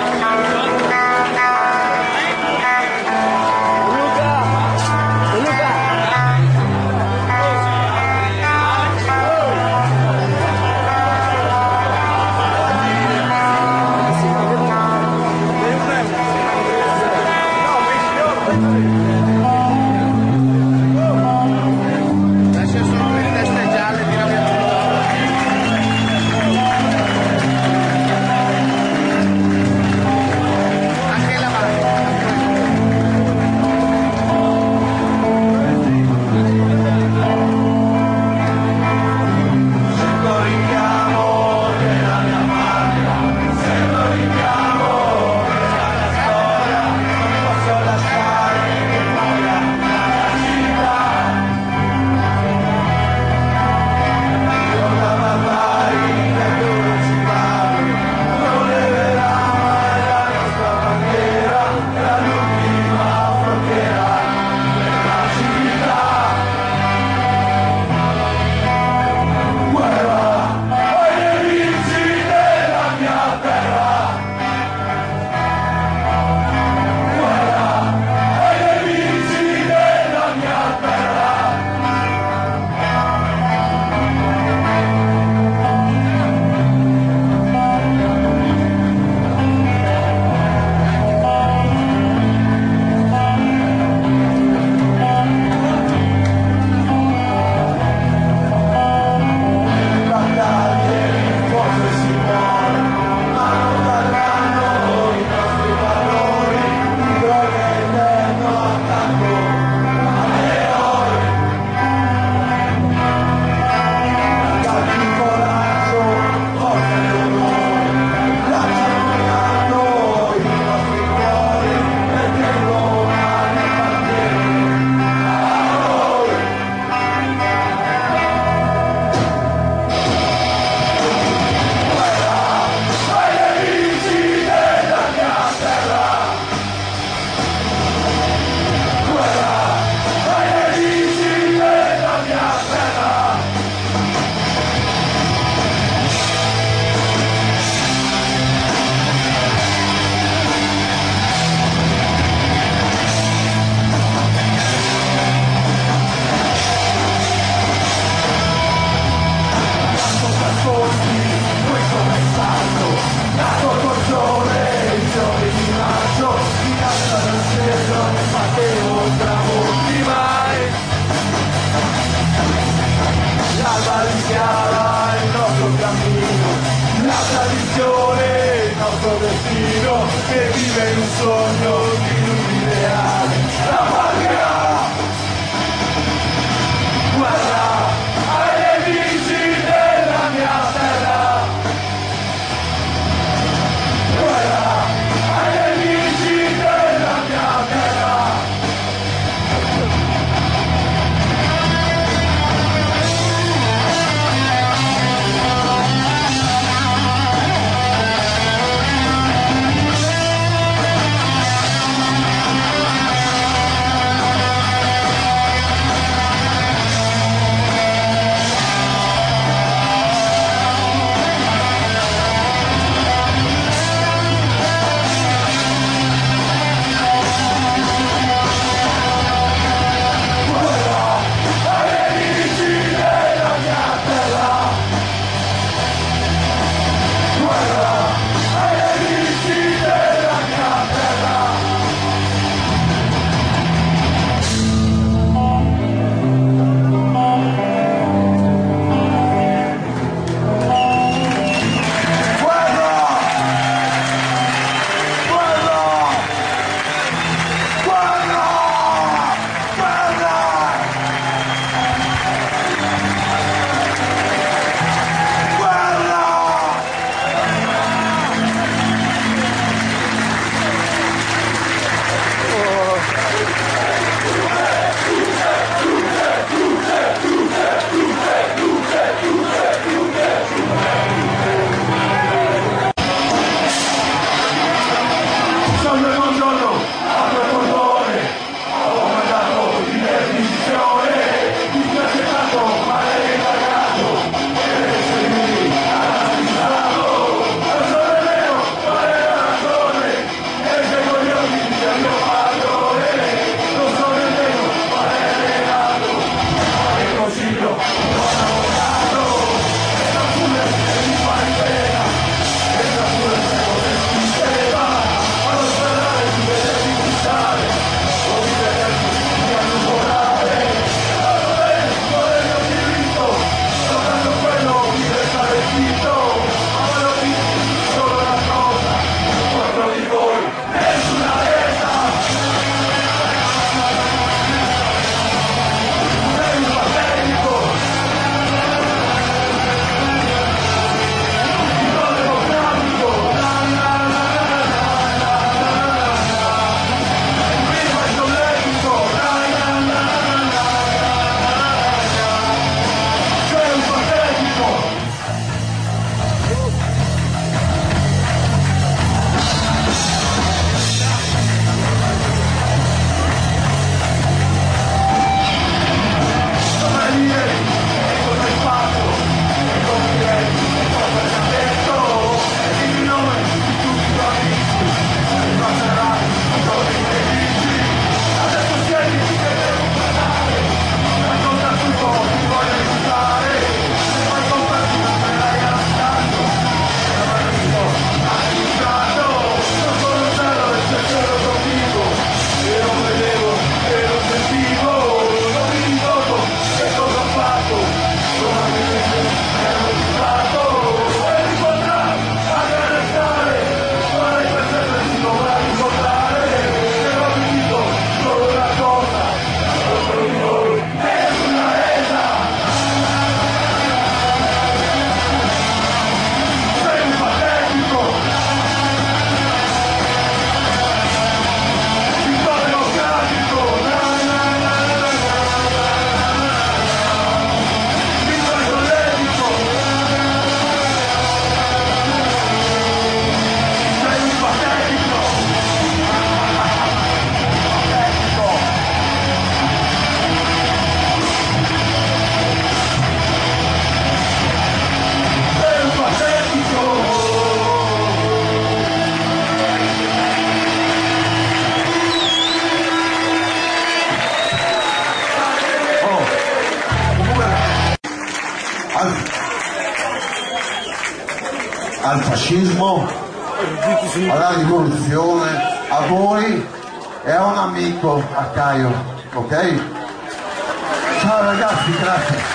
al fascismo, alla rivoluzione, a voi e a un amico, a Caio, ok? Ciao ragazzi, grazie.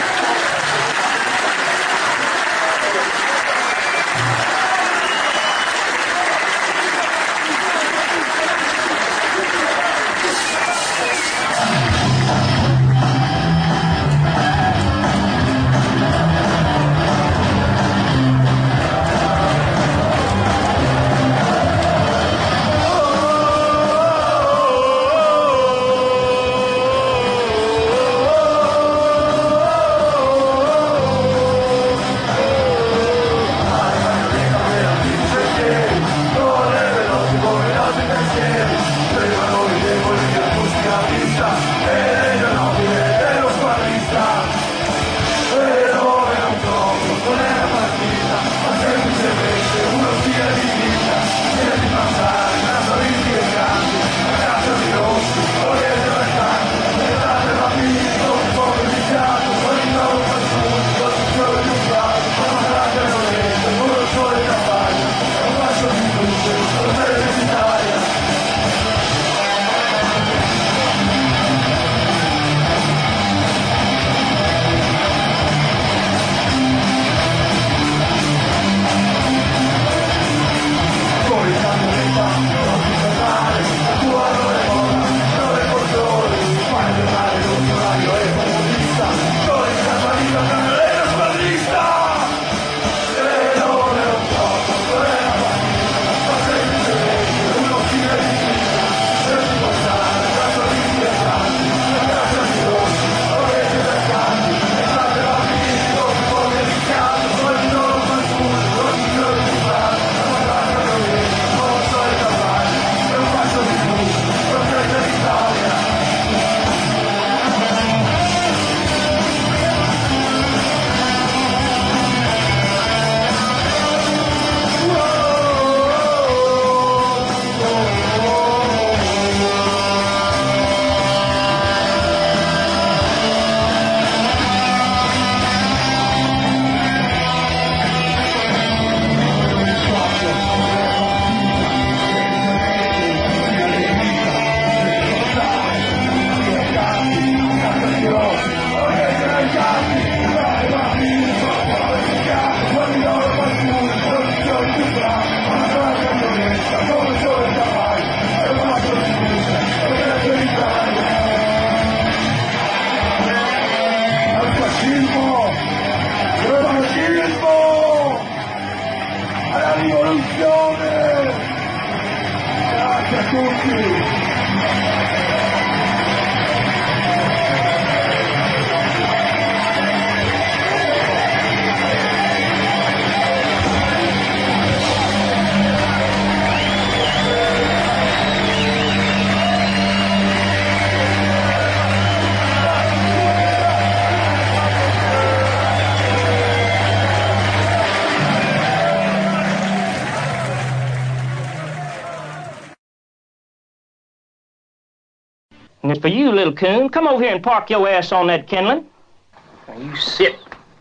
And for you, little coon, come over here and park your ass on that kindling. Now you sit.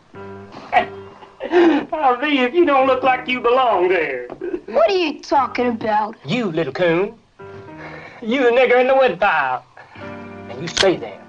I'll see if you don't look like you belong there. What are you talking about? You, little coon. You the nigger in the woodpile. And you stay there.